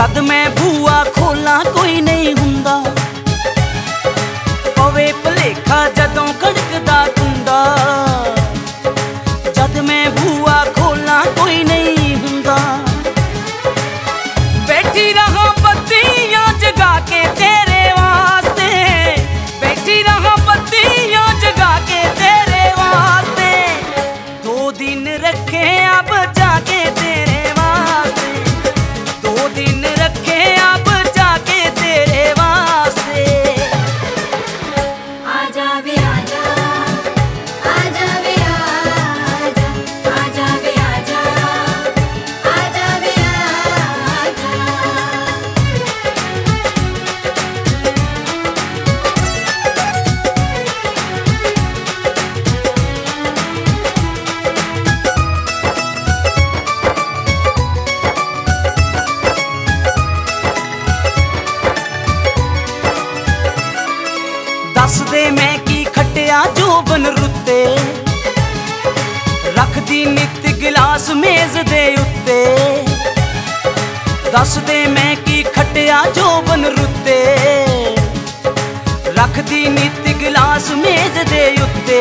जद मैं बूआ खोला कोई नहीं हुंदा, पवे भुलेखा जदों खड़कदा कुंडा। जद मैं बूआ खोला कोई नहीं हुंदा, बैठी रहा बत्तियां जगा के तेरे वास्ते, बैठी रहा बत्तियां जगा के तेरे वास्ते। 2 दिन रखे अब जाके तेरे वास्ते, 2 दिन रखे अब जाके तेरे वास्ते। आजा वे आजा, आजा वे आजा, आजा वे आजा, आजा वे आजा। दस दे मैं की खटिया जोबन रुत्ते, रखदी नित गिलास मेज दे उत्ते। दस दे मैं की खटिया जोबन रुत्ते, रखदी नित गिलास मेज दे उत्ते।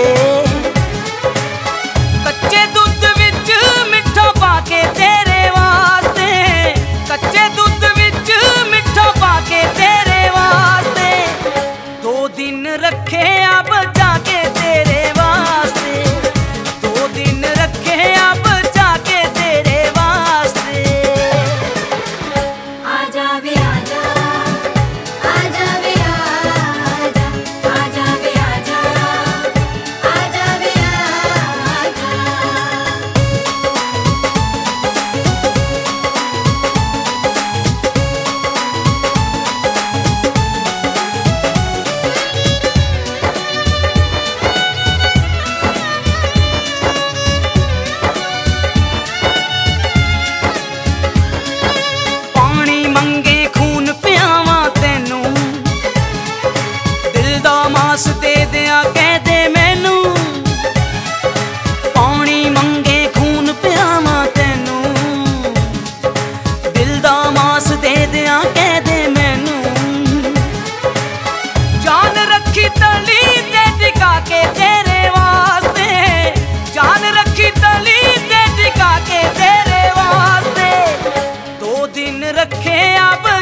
कच्चे दुध विच मिठा पाके तेरे वास्ते, कच्चे दुध विच मिठा पाके तेरे वास्ते। 2 दिन रखे अब जाके तेरे वास्ते, 2 दिन रखे अब जाके तेरे वास्ते। आजा वे आजा, आजा वे आजा, आजा वे आजा, आजा वे आजा। पानी मंगे खून पियावा तेनू, दिल दा मास दे दिया कह दे मैनू। पानी मंगे खून पियावा तेनू, दिल दा मास दे दिया कह दे मैनू। जान रखी तली ते टिका के तेरे वास्ते, जान रखी तली ते टिका के तेरे वास्ते। 2 दिन रखे अब